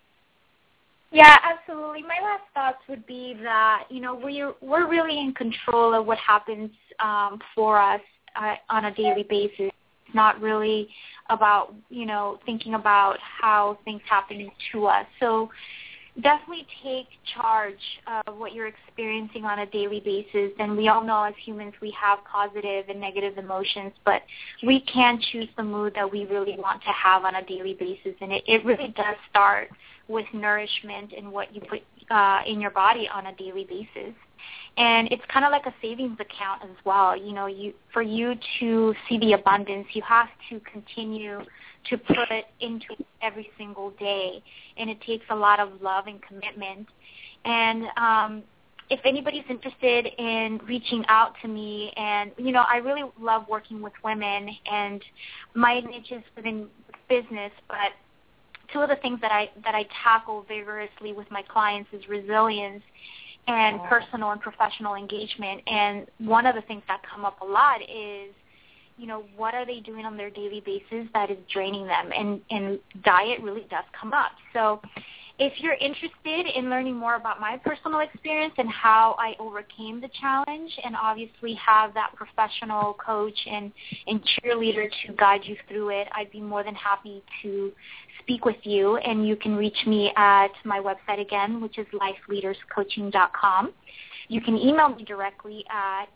Yeah, absolutely. My last thoughts would be that, we're really in control of what happens for us on a daily basis. It's not really about, thinking about how things happen to us. So definitely take charge of what you're experiencing on a daily basis. And we all know as humans we have positive and negative emotions, but we can choose the mood that we really want to have on a daily basis. And it really does start with nourishment and what you put in your body on a daily basis. And it's kind of like a savings account as well. For you to see the abundance, you have to continue to put it into every single day. And it takes a lot of love and commitment. And if anybody's interested in reaching out to me, and, I really love working with women, and my niche is within business, but two of the things that I tackle vigorously with my clients is resilience and personal and professional engagement. And one of the things that come up a lot is, what are they doing on their daily basis that is draining them? And diet really does come up. So if you're interested in learning more about my personal experience and how I overcame the challenge, and obviously have that professional coach and cheerleader to guide you through it, I'd be more than happy to speak with you. And you can reach me at my website again, which is lifeleaderscoaching.com. You can email me directly at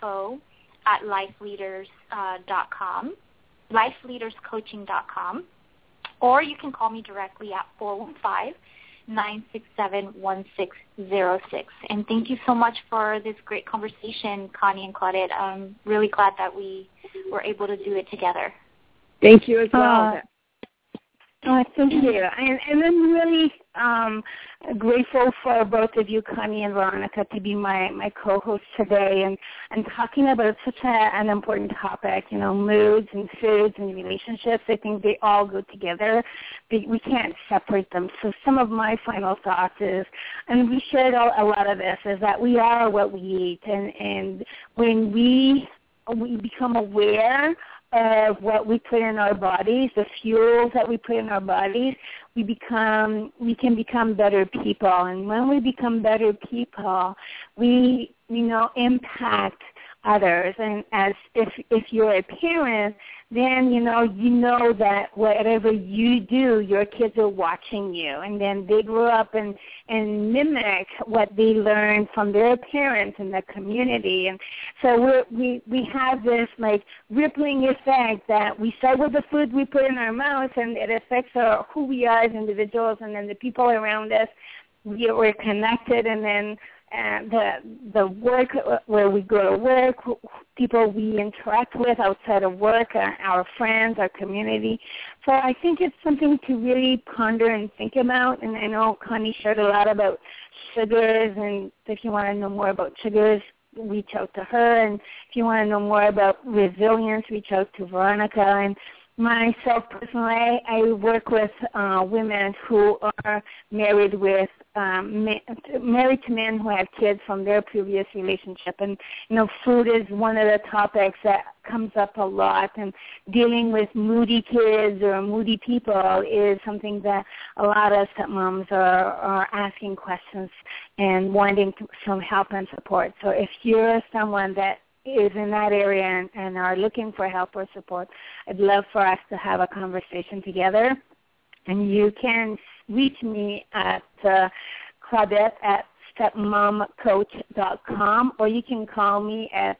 info@lifeleaders.com, lifeleaderscoaching.com, or you can call me directly at 415-967-1606. And thank you so much for this great conversation, Connie and Claudette. I'm really glad that we were able to do it together. Thank you as well. Thank you. And I'm really grateful for both of you, Connie and Veronica, to be my co-hosts today and talking about such an important topic, moods and foods and relationships. I think they all go together. We can't separate them. So some of my final thoughts is, and we shared a lot of this, is that we are what we eat. And when we become aware of what we put in our bodies, the fuels that we put in our bodies, we can become better people. And when we become better people, we impact others. And as if you're a parent, then you know that whatever you do, your kids are watching you, and then they grow up and mimic what they learn from their parents and the community. And so we have this like rippling effect that we start with the food we put in our mouth, and it affects who we are as individuals, and then the people around us. We're connected, and then the work where we go to work, people we interact with outside of work, our friends, our community. So I think it's something to really ponder and think about. And I know Connie shared a lot about sugars, and if you want to know more about sugars, reach out to her. And if you want to know more about resilience, reach out to Veronica. Myself personally, I work with women who are married with married to men who have kids from their previous relationship, and food is one of the topics that comes up a lot. And dealing with moody kids or moody people is something that a lot of stepmoms are asking questions and wanting some help and support. So if you're someone that is in that area and are looking for help or support, I'd love for us to have a conversation together. And you can reach me at Claudette at stepmomcoach.com, or you can call me at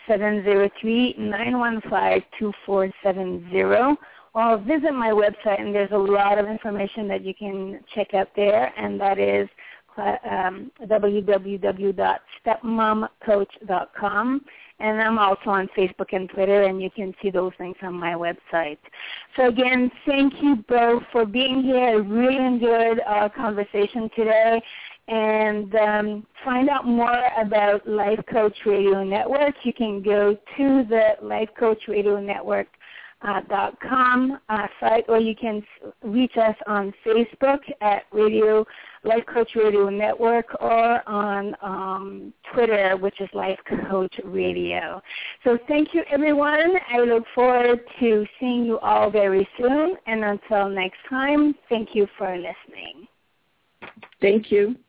703-915-2470, or visit my website, and there's a lot of information that you can check out there, and that is www.stepmomcoach.com. And I'm also on Facebook and Twitter, and you can see those things on my website. So again, thank you both for being here. I really enjoyed our conversation today. And find out more about Life Coach Radio Network. You can go to the Life Coach Radio Network .com site, or you can reach us on Facebook at Life Coach Radio Network, or on Twitter, which is Life Coach Radio. So thank you, everyone. I look forward to seeing you all very soon. And until next time, thank you for listening. Thank you.